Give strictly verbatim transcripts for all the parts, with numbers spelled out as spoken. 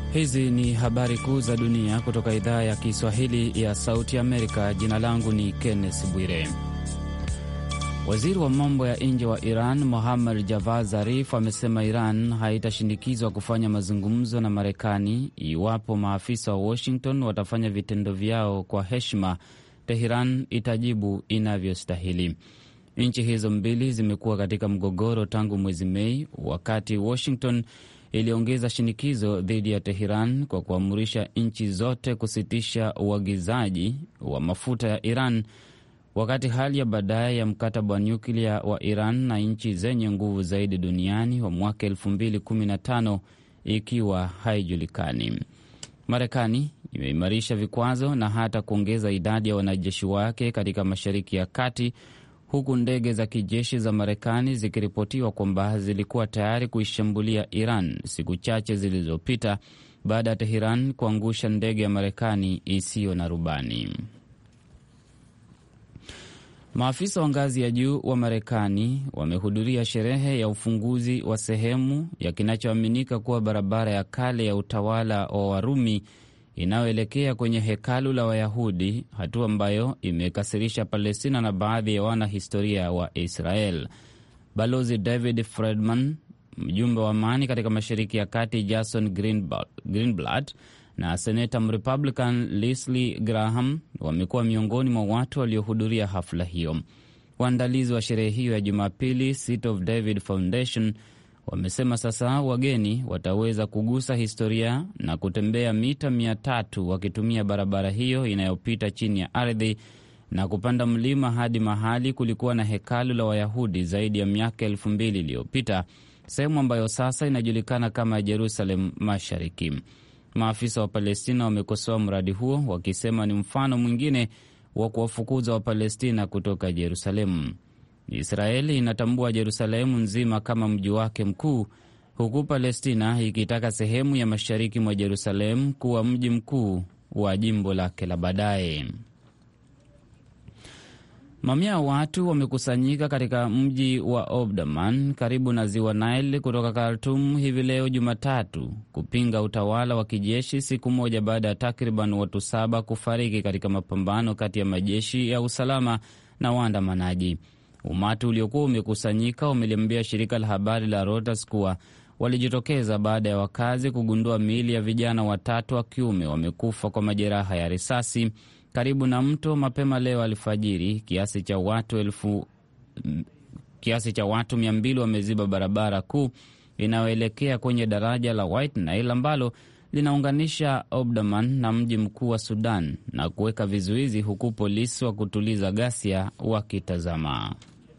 Hizi ni habari kuu za dunia kutoka idhaa ya Kiswahili ya Sauti Amerika. Jina langu ni Kenneth Bwire. Waziri wa mambo ya nje wa Iran Mohammad Javad Zarif amesema Iran haitashinikizwa kufanya mazungumzo na Marekani iwapo maafisa wa Washington watafanya vitendo vyao kwa heshima. Tehran itajibu inavyostahili. Nchi hizo mbili zimekuwa katika mgogoro tangu mwezi Mei, wakati Washington iliongeza shinikizo dhidi ya Tehran kwa kuamurisha nchi zote kusitisha uagizaji wa mafuta ya Iran, wakati hali ya baadaye ya mkataba wa nyuklia wa Iran na nchi zenye nguvu zaidi duniani wa mwaka elfu mbili kumi na tano ikiwa haijulikani. Marekani imeimarisha vikwazo na hata kuongeza idadi ya wanajeshi wake katika Mashariki ya Kati, huku ndege za kijeshi za Marekani zikiripotiwa kwamba zilikuwa tayari kuishambulia Iran siku chache zilizopita baada ya Tehran kuangusha ndege ya Marekani isiyo na rubani. Maafisa wa ngazi ya juu wa Marekani wamehudhuria sherehe ya ufunguzi wa sehemu ya kinachoaminika kuwa barabara ya kale ya utawala wa Warumi inayoelekea kwenye hekalu la Wayahudi, hatua ambayo imekasirisha Palestina na baadhi ya wanahistoria wa Israel. Balozi David Friedman, mjumbe wa amani katika Mashariki ya Kati Jason Greenblatt na seneta Mrepublican Leslie Graham wamekuwa miongoni mwa watu waliohudhuria hafla hiyo. Waandalizi wa sherehe hiyo ya Jumapili, Seat of David Foundation, wamesema sasa wageni wataweza kugusa historia na kutembea mita mia tatu wakitumia barabara hiyo inayopita chini ya ardhi na kupanda mlima hadi mahali kulikuwa na hekalu la Wayahudi zaidi ya miaka elfu mbili iliyopita, sehemu ambayo sasa inajulikana kama Jerusalem Mashariki. Maafisa wa Palestina wamekosoa mradi huo wakisema ni mfano mwingine wa kuwafukuza wa Palestina kutoka Jerusalemu. Israeli inatambua Jerusalemu nzima kama mji wake mkuu, huku Palestina ikitaka sehemu ya mashariki mwa Jerusalemu kuwa mji mkuu wa jimbo lake la baadaye. Mamia ya watu wamekusanyika katika mji wa Omdurman karibu na ziwa Nile kutoka Khartoum hivi leo Jumatatu kupinga utawala wa kijeshi, siku moja baada ya takriban watu saba kufariki katika mapambano kati ya majeshi ya usalama na waandamanaji. Umati uliokuwa umekusanyika umeliambia shirika la habari la Reuters kuwa walijitokeza baada ya wakazi kugundua miili ya vijana watatu wa kiume wamekufa kwa majeraha ya risasi karibu na mto mapema leo alfajiri. Kiasi cha watu elfu kiasi cha watu mia mbili wameziba barabara kuu inayoelekea kwenye daraja la White Nile ambalo linaunganisha Omdurman na mji mkuu wa Sudan na kuweka vizuizi, huku polisi wa kutuliza ghasia wakitazama.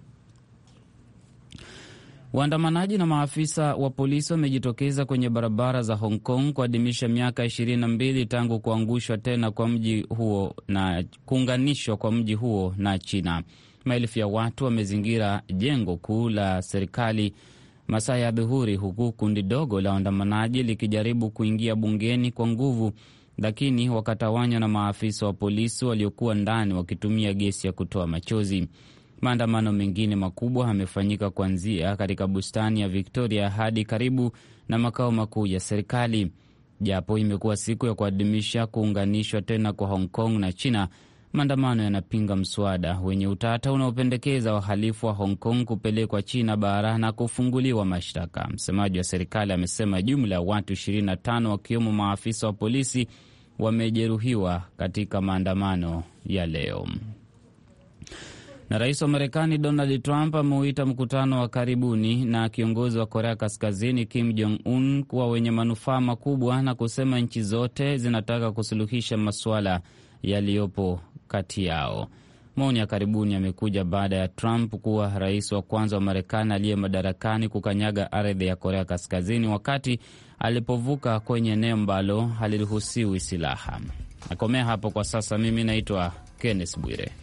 Waandamanaji na maafisa wa polisi wamejitokeza kwenye barabara za Hong Kong kuadhimisha miaka ishirini na mbili tangu kuangushwa tena kwa mji huo na kuunganishwa kwa mji huo na China. Maelfu ya watu wamezingira jengo kuu la serikali masaa ya dhuhuri, huku kundi dogo la waandamanaji likijaribu kuingia bungeni kwa nguvu, lakini wakatawanywa na maafisa wa polisi waliokuwa ndani wakitumia gesi ya kutoa machozi. Maandamano mengine makubwa yamefanyika kuanzia katika bustani ya Victoria hadi karibu na makao makuu ya serikali. Japo imekuwa siku ya kuadhimisha kuunganishwa tena kwa Hong Kong na China, maandamano yanapinga mswada wenye utata unaopendekeza wahalifu wa Hong Kong kupelekwa China bara na kufunguliwa mashtaka. Msemaji wa serikali amesema jumla ya watu ishirini na tano wakiwemo maafisa wa polisi wamejeruhiwa katika maandamano ya leo. Na rais wa Marekani Donald Trump ameuita mkutano wa karibuni na kiongozi wa Korea Kaskazini Kim Jong-un kuwa wenye manufaa makubwa na kusema nchi zote zinataka kusuluhisha masuala yaliyopo kati yao. Maoni ya karibuni yamekuja baada ya Trump kuwa rais wa kwanza wa Marekani aliye madarakani kukanyaga ardhi ya Korea Kaskazini wakati alipovuka kwenye eneo ambalo haliruhusiwi silaha. Nakomea hapo kwa sasa. Mimi naitwa Kenneth Bwire.